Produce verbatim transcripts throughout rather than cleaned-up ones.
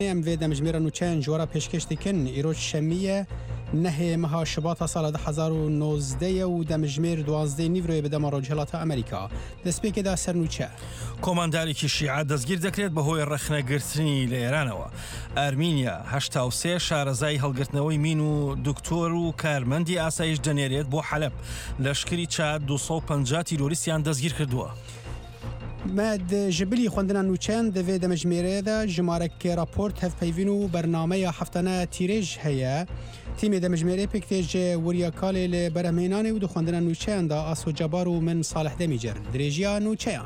ام وی دمجمیر نوچین جورا پیشکش دکن ایروج شمیه نه مها شباط سال ده هزار و نوزده و دمجمیر دوازده نیوروی بدم رجالات امریکا دست به که دا سر نوچه کۆمانداری شیعە دەستگیر دەکرێت بەهۆی ڕەخنەگرتنی لە ئێرانەوە. ئەرمینیا هەشتا و سێ شارەزای هەڵگرتنەوەی مین و دکتۆر و کارمەندی ئاسایش دەنێرێت بۆ حەلەب. لەشکری چاد دووسە و پەنجا تیرۆریستیان دەستگیر کردووە. مد جبلی خوندنا نوچان دوی دمجمیره دا جمارک راپورت هف پیوین و برنامه هفتانه تیرج هیا تیم دمجمیره پکتیج وریاکالی لبرهمینانی و دو خوندنا نوچان دا آسو جبارو من صالح دمیجر دریجیا نوچان.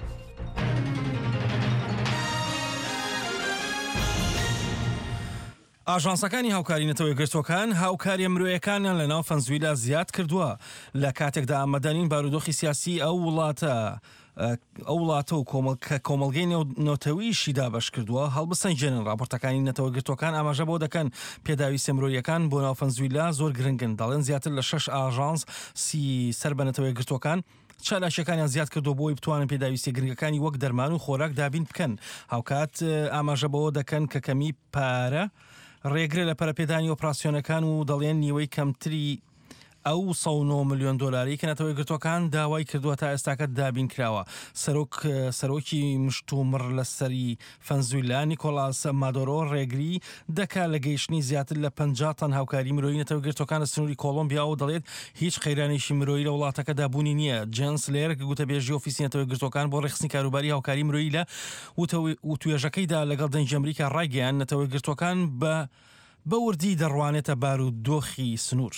ئاژانسەکانی هاوکاری نەتەوەی گرتوەکان هاوکاری مرۆیەکانیان لە ناو ڤەنزوێلا زیاد کردووە لە کاتێکدا ئامادەنین بارودۆخی سیاسی ئەو وڵاتە ئەو وڵاتە و کۆمەڵگەی نەوتەویشی دابەش کردووە هەڵبسەنجێنن راپۆرتەکانی نەتەوە گرتوەکان ئاماژە بۆ دەکەن پێداویستە مرۆیەکان بۆ ناو ڤەنزوێلا زۆر گرنگن دەڵێن زیاتر لە شەش ئاژانس سی سەر بە نەتەوەی گرتوەکان چالاشەکانیان زیاد کردو بۆی بتوانن پێداویستی گرنگەکانی وەک دەرمان و خۆراک دابین بکەن هاوکات ئاماژە بۆ دەکەن کە کەمی پارە ڕێگرە لە پەرەپێدانی ئۆپراسیۆنەکان و دەڵێن نیوەی کەمتری ئەو سە و نۆ ملیۆن دۆلاری کە نەتەوەی گرتوەکان داوای کردووە تا ئێستاکە دابین کراوە. سەرۆک سەرۆکی مشتومڕ لە سەری ڤەنزوێلا نیکۆلاس مادۆرۆ ڕێگری دەکات لە گەیشتنی زیاتر لە پەنجا تەن هاوکاری مرۆیی نەتەوەی گرتوەکان لە سنووری کۆڵۆمبیا و دەڵێت هیچ قەیرانێکی مرۆیی لە وڵاتەکەدا بوونی نییە. جێنس لێر گوتەبێژی ئۆفیسی نەتەوەی گرتوەکان بۆ ڕێخستنی کاروباری هاوکاری مرۆیی لە وتوێژەکەیدا لەگەڵ دەنگی ئەمریکا ڕایگەیان نەتەوەی گرتوەکان بە بەوردی دەڕوانێتە بارودۆخی سنوور.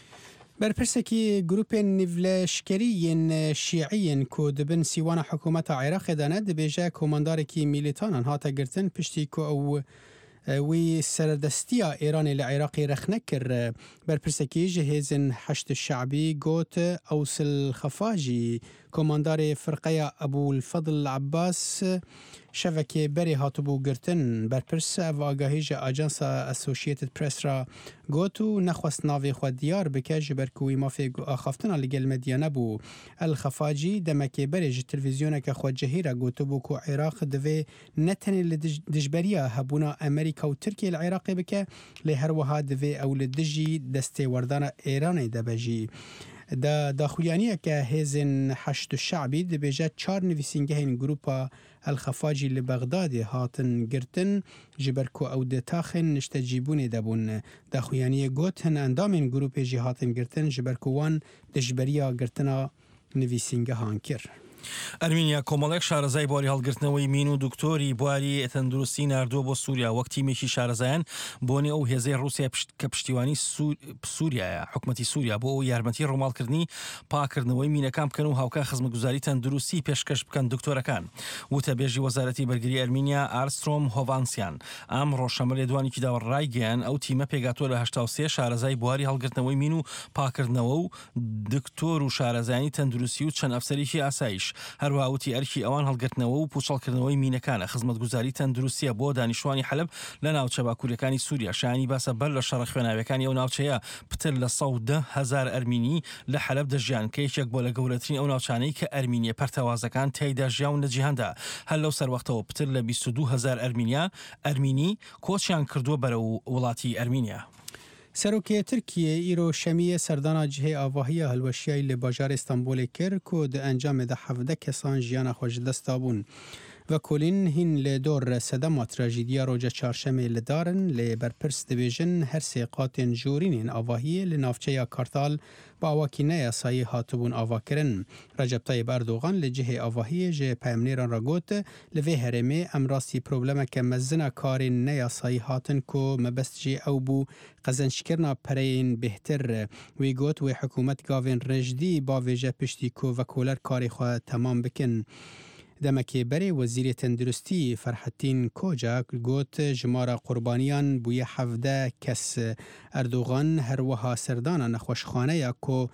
برپرسکی گروپ نیولشکریین شیعیین کو دبن سیوان حکومت عراق دانه دبیجه کماندارکی میلیتانان هاتا گرتن پشتی کو او وی سردستیا ایران لعراق رخنه کر. برپرسکی جهیزن حشد الشعبی گوت اوصل خفاجی کماندار فرقه ابو الفضل عباس شبکه بری هاتبو گرتن. برپرس و آگاهیج آجانس اسوشیتد پرس را گوتو نخواست ناوی خود دیار بکه جبرکوی مافی آخافتنا لگل مدیانه بو. الخفاجی دمکه بری جی تلویزیونه که خود جهی را گوتو بو که عراق دوی نتنی لدجبریا هبونا امریکا و ترکیه العراق بکه لهروها دوی او لدجی دسته وردان ایران دبجی. دا داخلیانیه که هیزن حشد الشعبی دبیجه چار نویسینگه این گروپا الخفاجی لبغداد هاتن گرتن جبرکو او دتاخن نشتجیبون دبون. داخلیانیه گوت هن اندام این گروپ جی هاتن گرتن جبرکوان دجبریا گرتنا نویسینگه هانکر. ئەرمینیا کۆمەڵێک شارەزای بواری هەڵگرتنەوەی مین و دکتۆری بواری تەندروستی ناردووە بۆ سووریا وەک تیمێکی شارەزایان بۆنێ ئەو هێزەی ڕووسیا کە پشتیوانی سووریایە حکومەتی سووریا بۆ ئەو یارمەتی ڕۆماڵکردنی پاکردنەوەی مینەکان بکەن و هاوکار خزمەتگوزاری تەندروستی پێشکەش بکەن دکتۆرەکان. وتەبێژی وەزارەتی بەرگری ئەرمینیا ئارسترۆم هۆڤانسیان ئەم ڕۆژشەمە لە دوانێکی داوە ڕایگەیان ئەو تیمە پێگاتووە لە هەشتا و سێ شارەزای بواری هەڵگرتنەوەی مین و پاکردنەوە و دکتۆر و شارەزایانی تەندروستی و چەند ئەفسەرێکی ئاسایش. هەروەها ئەرکی ئەوان هەڵگرتنەوە و پوچەڵکردنەوەی مینەکانە خزمەتگوزاری تەندروستیە بۆ دانیشتوانی حەلب لە ناوچە باکوورەکانی سووریا. شایانی باسە بەر لە شەڕە خوێناویەکانی ئەو ناوچەیە پتر لە سەد و دە هەزار ئەرمینی لە حەلب دەژیان کە یەکێک بۆ لە گەورەترین ئەو ناوچانەی کە ئەرمینیە پەرتەوازەکان تیایدا ژیاون لە جیهاندا. هەر لەو سەروەختەوە پتر لە بیست و دوو هەزار ئەرمینیا ئەرمینی کۆچیان کردووە بەرەو وڵاتی ئەرمینیا. سروکی ترکیه ایرو شمیه سردانا جهه آواهی هلوشیای لباجار استانبول کر که ده انجام ده حفده کسان جیان خوش دستابون و کلین هین لدور سدما تراجیدیا روژه چارشمه لدارن لبرپرس دویژن هر سیقات جورین آواهی لنافچه یا کارتال با آواکینه یاسایی هاتبون آوا کرن. رجب طیب اردوغان لجه آواهی جه پیمنیران را گوت لوی هرمه امراسی پروبلمه که مزنه کار نیاسایی هاتن که مبست جه او بو قزنشکرنا پرین بهتر وی گوت وی حکومت گاوین رجدی با ویجه پشتی که وکولر کاری خواه تمام بکن. دمکی بری وزیر تندرستی فرحتین کوجاک گوت جمارا قربانیان بوی حفده کس اردوغان هر وها سردانا نخوشخانه یا که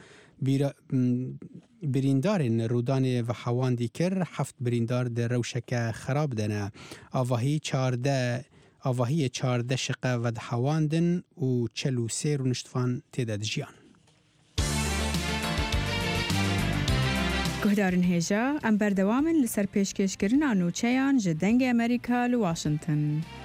بریندارین رودان و حوان دیکر هفت بریندار در روشک خراب دنه. آواهی چارده آواهی چارده شقه و دحواندن و چلو سه رونشتفان تیداد جیان. گهدارن هێژە ئەم بەردەوامن لەسەر پێشکەشکردنا نووچەیان ji dengê Amerîka li Washington.